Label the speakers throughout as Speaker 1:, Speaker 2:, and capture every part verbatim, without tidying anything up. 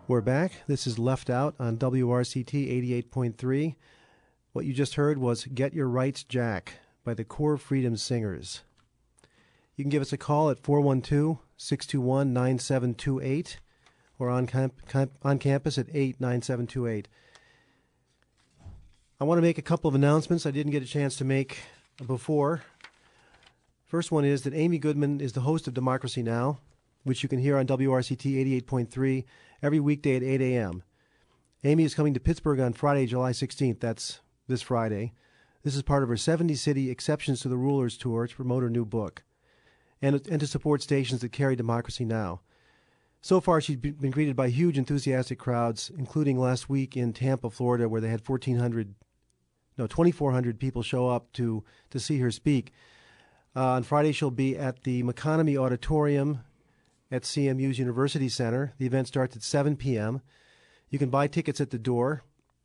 Speaker 1: We're back. This is Left Out on W R C T eighty-eight point three. What you just heard was Get Your Rights, Jack by the Core Freedom Singers. You can give us a call at four one two, six two one, nine seven two eight or on, camp- camp- on campus at eight nine seven two eight. I want to make a couple of announcements I didn't get a chance to make before. First one is that Amy Goodman is the host of Democracy Now!, which you can hear on W R C T eighty-eight point three every weekday at eight a.m. Amy is coming to Pittsburgh on Friday, July sixteenth. That's this Friday. This is part of her seventy-city Exceptions to the Rulers tour to promote her new book and, and to support stations that carry Democracy Now! So far, she's been greeted by huge, enthusiastic crowds, including last week in Tampa, Florida, where they had fourteen hundred, no, twenty-four hundred people show up to, to see her speak. Uh, on Friday, she'll be at the McConomy Auditorium at C M U's University Center. The event starts at seven p.m. You can buy tickets at the door.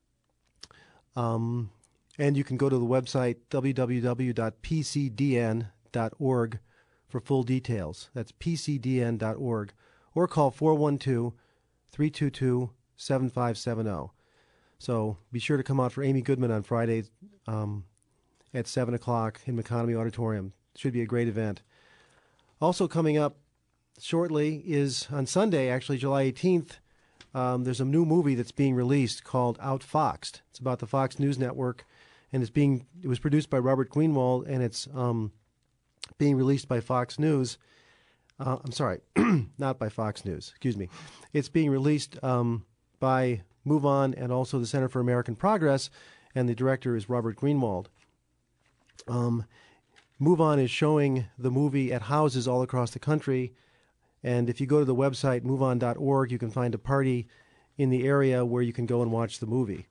Speaker 1: Um, and you can go to the website w w w dot p c d n dot org for full details. That's p c d n dot org. Or call four one two, three two two, seven five seven zero. So be sure to come out for Amy Goodman on Friday um, at seven o'clock in McConomy Auditorium. Should be a great event. Also coming up shortly is on Sunday, actually July eighteenth, um, there's a new movie that's being released called Outfoxed. It's about the Fox News Network, and it's being it was produced by Robert Greenwald, and it's um, being released by Fox News. Uh, I'm sorry, not by Fox News. Excuse me. It's being released um, by Move On and also the Center for American Progress, and the director is Robert Greenwald. Um, Move On is showing the movie at houses all across the country. And if you go to the website, move on dot org, you can find a party in the area where you can go and watch the movie.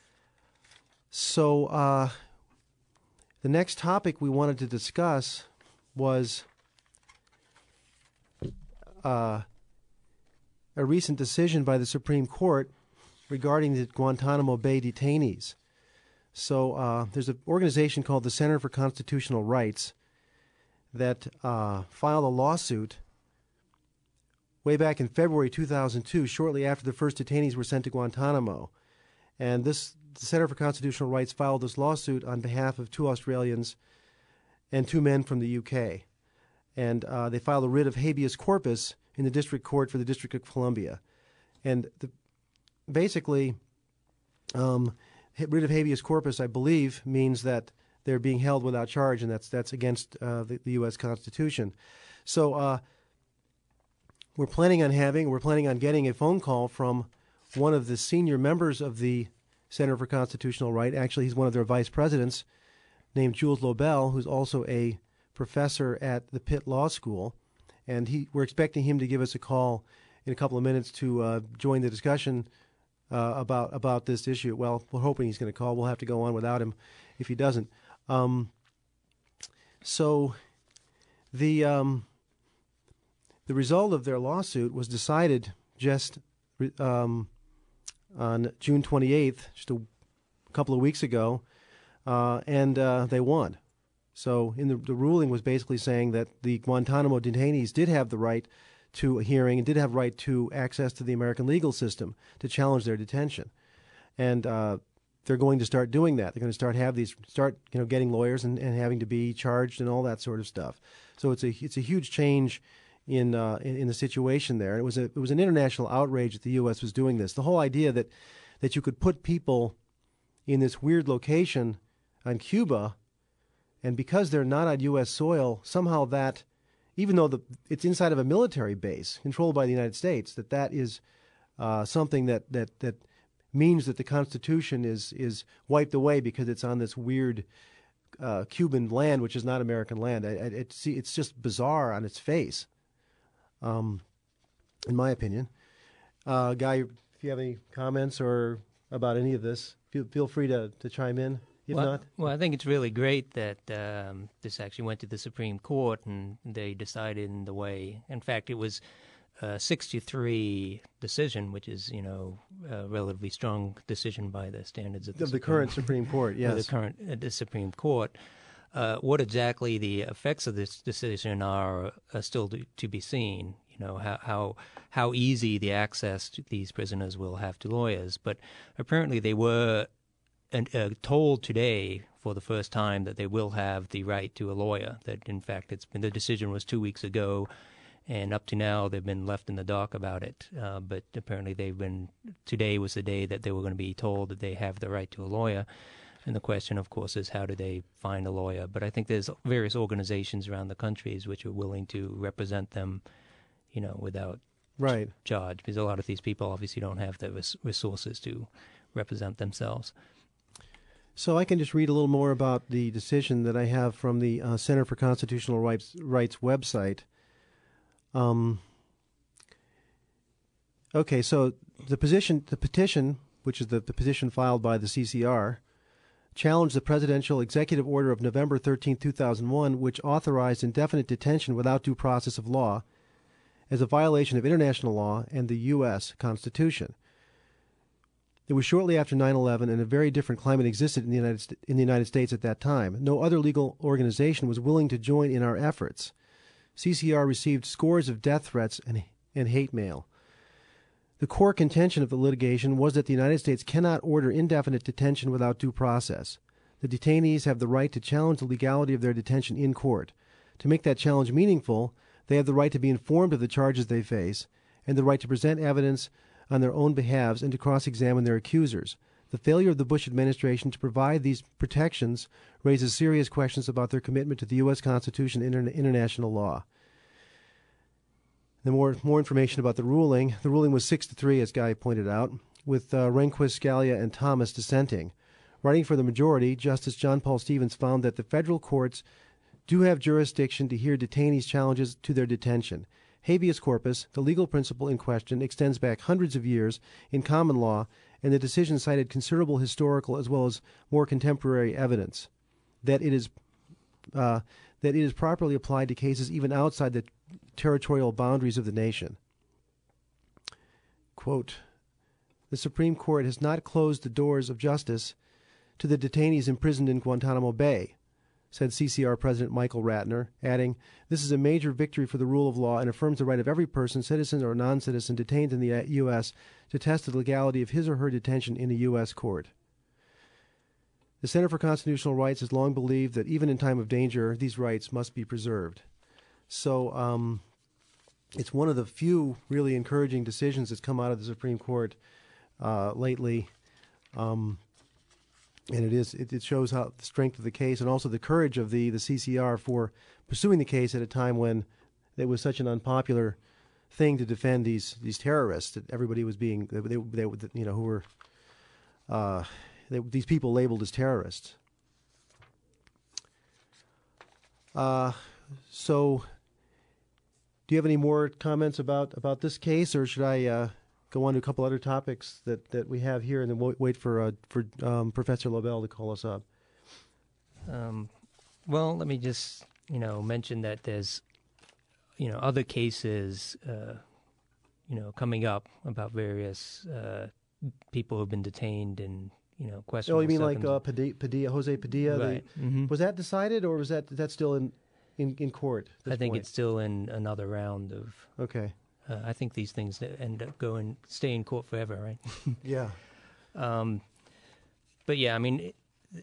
Speaker 1: So uh, the next topic we wanted to discuss was uh, a recent decision by the Supreme Court regarding the Guantanamo Bay detainees. So uh, there's an organization called the Center for Constitutional Rights that uh, filed a lawsuit way back in February two thousand two, shortly after the first detainees were sent to Guantanamo. And this the Center for Constitutional Rights filed this lawsuit on behalf of two Australians and two men from the U K. And uh, they filed a writ of habeas corpus in the District Court for the District of Columbia. And the, basically, um, writ of habeas corpus, I believe, means that they're being held without charge, and that's that's against uh, the, the U S Constitution. So uh, we're planning on having, we're planning on getting a phone call from one of the senior members of the Center for Constitutional Right. Actually, he's one of their vice presidents, named Jules Lobel, who's also a professor at the Pitt Law School. And he, we're expecting him to give us a call in a couple of minutes to uh, join the discussion uh, about about this issue. Well, we're hoping he's going to call. We'll have to go on without him if he doesn't. Um, so the um, the result of their lawsuit was decided just um, on June twenty-eighth, just a couple of weeks ago, uh, and uh, they won. So in the, the ruling was basically saying that the Guantanamo detainees did have the right to a hearing and did have right to access to the American legal system to challenge their detention. And uh, they're going to start doing that. They're going to start have these start you know getting lawyers and, and having to be charged and all that sort of stuff. So it's a it's a huge change in uh, in, in the situation there. It was a it was an international outrage that the U S was doing this. The whole idea that that you could put people in this weird location on Cuba, and because they're not on U S soil, somehow that, even though the, it's inside of a military base controlled by the United States, that that is uh, something that, that, that means that the Constitution is is wiped away because it's on this weird uh, Cuban land, which is not American land. It, it, it, it's just bizarre on its face, um, in my opinion. Uh, Guy, if you have any comments or about any of this, feel, feel free to, to chime in. If
Speaker 2: well,
Speaker 1: not,
Speaker 2: well, I think it's really great that um, this actually went to the Supreme Court and they decided in the way. In fact, it was a six to three decision, which is, you know, a relatively strong decision by the standards of the,
Speaker 1: of the
Speaker 2: Supreme,
Speaker 1: current Supreme Court. Yes,
Speaker 2: the current uh, the Supreme Court. Uh, what exactly the effects of this decision are, are still to, to be seen. You you know, how how how easy the access to these prisoners will have to lawyers. But apparently they were and, uh, told today for the first time that they will have the right to a lawyer. That in fact, it's been the decision was two weeks ago, and up to now they've been left in the dark about it. Uh, but apparently they've been today was the day that they were going to be told that they have the right to a lawyer. And the question, of course, is how do they find a lawyer? But I think there's various organizations around the countries which are willing to represent them, you know, without
Speaker 1: right.
Speaker 2: ch- charge, because a lot of these people obviously don't have the res- resources to represent themselves.
Speaker 1: So I can just read a little more about the decision that I have from the uh, Center for Constitutional Rights, Rights website. Um, okay, so the position, the petition, which is the, the petition filed by the C C R, challenged the presidential executive order of November thirteenth, two thousand one, which authorized indefinite detention without due process of law as a violation of international law and the U S Constitution. It was shortly after nine eleven, and a very different climate existed in the United St- in the United States at that time. No other legal organization was willing to join in our efforts. C C R received scores of death threats and, and hate mail. The core contention of the litigation was that the United States cannot order indefinite detention without due process. The detainees have the right to challenge the legality of their detention in court. To make that challenge meaningful, they have the right to be informed of the charges they face and the right to present evidence on their own behalves and to cross-examine their accusers. The failure of the Bush administration to provide these protections raises serious questions about their commitment to the U S Constitution and inter- international law. The more more information about the ruling. The ruling was six to three, as Guy pointed out, with uh, Rehnquist, Scalia, and Thomas dissenting. Writing for the majority, Justice John Paul Stevens found that the federal courts do have jurisdiction to hear detainees' challenges to their detention. Habeas corpus, the legal principle in question, extends back hundreds of years in common law, and the decision cited considerable historical as well as more contemporary evidence that it is uh, that it is properly applied to cases even outside the territorial boundaries of the nation. Quote, the Supreme Court has not closed the doors of justice to the detainees imprisoned in Guantanamo Bay, said C C R President Michael Ratner, adding, this is a major victory for the rule of law and affirms the right of every person, citizen or non-citizen, detained in the U S to test the legality of his or her detention in a U S court. The Center for Constitutional Rights has long believed that even in time of danger, these rights must be preserved. So um, it's one of the few really encouraging decisions that's come out of the Supreme Court uh, lately. Um, and it is it, it shows how the strength of the case and also the courage of the, the C C R for pursuing the case at a time when it was such an unpopular thing to defend these these terrorists that everybody was being they, they, they you know who were uh, they, these people labeled as terrorists. Uh, so, do you have any more comments about, about this case, or should I uh, go on to a couple other topics that, that we have here, and then we'll wait for uh, for um, Professor Lobel to call us up?
Speaker 2: Um, well, let me just you know mention that there's you know other cases uh, you know coming up about various uh, people who've been detained and you know questionable.
Speaker 1: Oh, you mean like
Speaker 2: circum-
Speaker 1: uh, Padilla, Padilla, Jose Padilla?
Speaker 2: Right.
Speaker 1: The,
Speaker 2: mm-hmm.
Speaker 1: Was that decided, or was that that's still in in, in court? at this
Speaker 2: I think
Speaker 1: point?
Speaker 2: it's still in another round of.
Speaker 1: Okay.
Speaker 2: Uh, I think these things end up going stay in court forever, right?
Speaker 1: Yeah.
Speaker 2: Um, but yeah, I mean, it,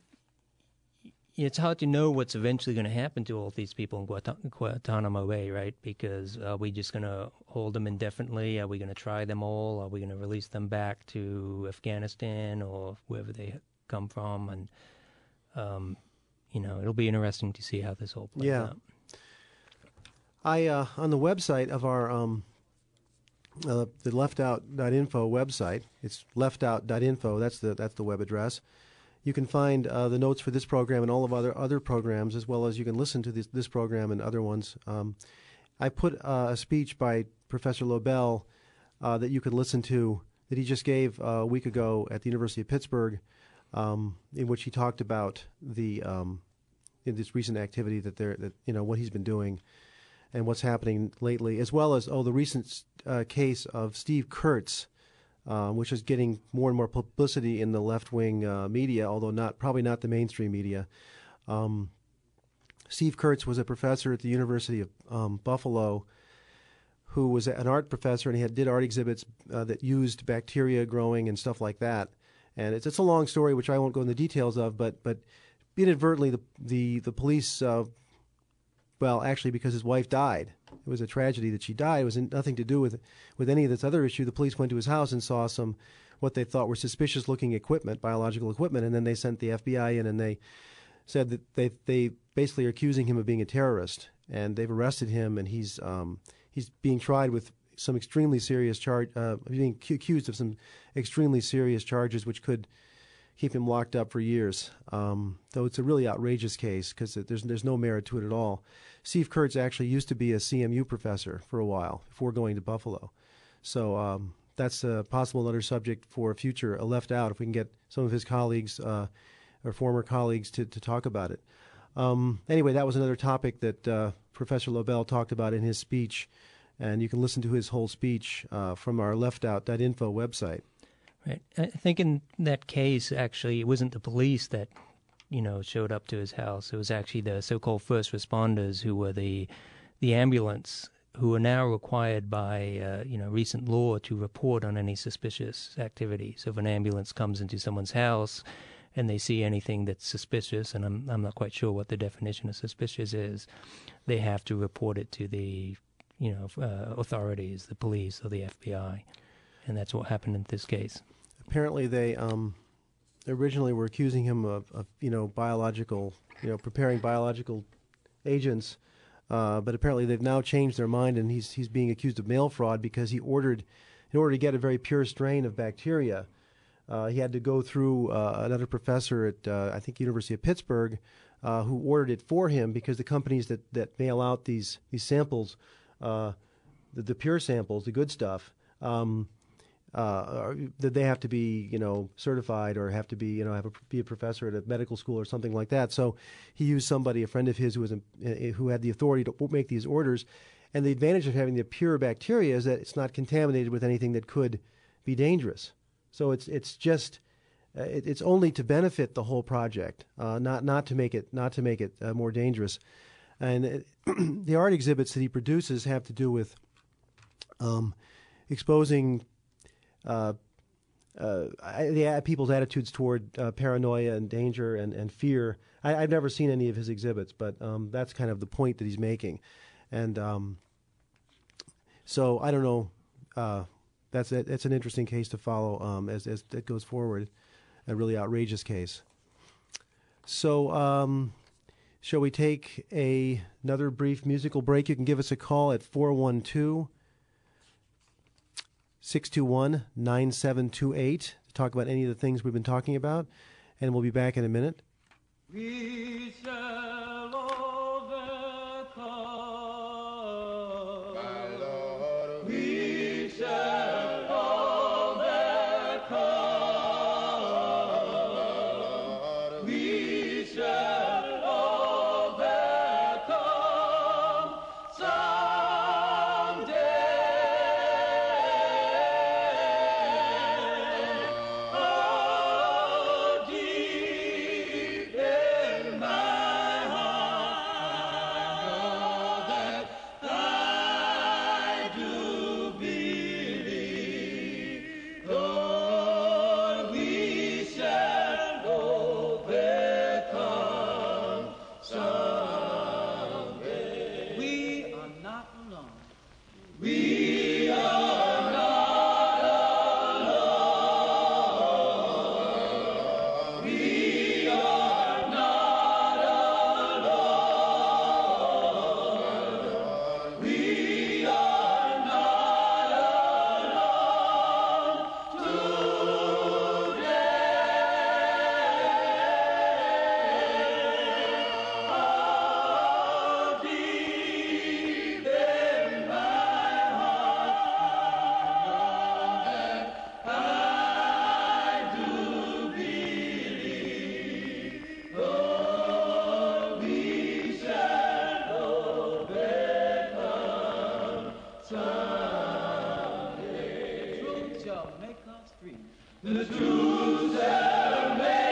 Speaker 2: it's hard to know what's eventually going to happen to all these people in Guant- Guantanamo Bay, right? Because are we just going to hold them indefinitely? Are we going to try them all? Are we going to release them back to Afghanistan or wherever they come from? And um, you know, it'll be interesting to see how this all plays
Speaker 1: Yeah.
Speaker 2: out.
Speaker 1: I uh, on the website of our um, uh, the leftout dot info website, it's leftout dot info. That's the that's the web address. You can find uh, the notes for this program and all of other other programs, as well as you can listen to this this program and other ones. Um, I put uh, a speech by Professor Lobel uh, that you could listen to that he just gave uh, a week ago at the University of Pittsburgh, um, in which he talked about the um, in this recent activity that they're that you know what he's been doing and what's happening lately, as well as oh the recent uh, case of Steve Kurtz. Uh, which is getting more and more publicity in the left-wing uh, media, although not probably not the mainstream media. Um, Steve Kurtz was a professor at the University of um, Buffalo who was an art professor, and he had, did art exhibits uh, that used bacteria growing and stuff like that. And it's, it's a long story, which I won't go into the details of, but but inadvertently the the, the police, uh, well, actually because his wife died. It was a tragedy that she died. It was nothing to do with with any of this other issue. The police went to his house and saw some what they thought were suspicious-looking equipment, biological equipment, and then they sent the F B I in, and they said that they they basically are accusing him of being a terrorist, and they've arrested him, and he's um, he's being tried with some extremely serious charge, uh, being accused of some extremely serious charges, which could keep him locked up for years. Um, though it's a really outrageous case because there's there's no merit to it at all. Steve Kurtz actually used to be a C M U professor for a while before going to Buffalo, so um, that's a possible another subject for a future a left out if we can get some of his colleagues uh, or former colleagues to to talk about it. Um, anyway, that was another topic that uh, Professor Lobel talked about in his speech, and you can listen to his whole speech uh, from our left out dot info website.
Speaker 2: Right. I think in that case, actually, it wasn't the police that, you know, showed up to his house. It was actually the so-called first responders who were the the ambulance, who are now required by, uh, you know, recent law to report on any suspicious activity. So if an ambulance comes into someone's house and they see anything that's suspicious, and I'm I'm not quite sure what the definition of suspicious is, they have to report it to the, you know, uh, authorities, the police or the F B I. And that's what happened in this case.
Speaker 1: Apparently, they um, originally were accusing him of, of, you know, biological, you know, preparing biological agents, uh, but apparently they've now changed their mind, and he's he's being accused of mail fraud because he ordered, in order to get a very pure strain of bacteria, uh, he had to go through uh, another professor at uh, I think University of Pittsburgh, uh, who ordered it for him because the companies that, that mail out these these samples, uh, the, the pure samples, the good stuff. Um, Uh, that they have to be, you know, certified or have to be, you know, have a, be a professor at a medical school or something like that. So he used somebody, a friend of his, who was a, who had the authority to make these orders. And the advantage of having the pure bacteria is that it's not contaminated with anything that could be dangerous. So it's it's just uh, it, it's only to benefit the whole project, uh, not not to make it not to make it uh, more dangerous. And it, the art exhibits that he produces have to do with um, exposing. Uh, uh, I, the, people's attitudes toward uh, paranoia and danger and, and fear. I, I've never seen any of his exhibits, but um, that's kind of the point that he's making. And um, so I don't know. Uh, that's a, it's an interesting case to follow um, as, as it goes forward, a really outrageous case. So um, shall we take a, another brief musical break? You can give us a call at four one two, six two one, nine seven two eight to talk about any of the things we've been talking about, and we'll be back in a minute.
Speaker 3: We shall overcome. My Lord, we shall overcome. We shall overcome someday. The truth shall make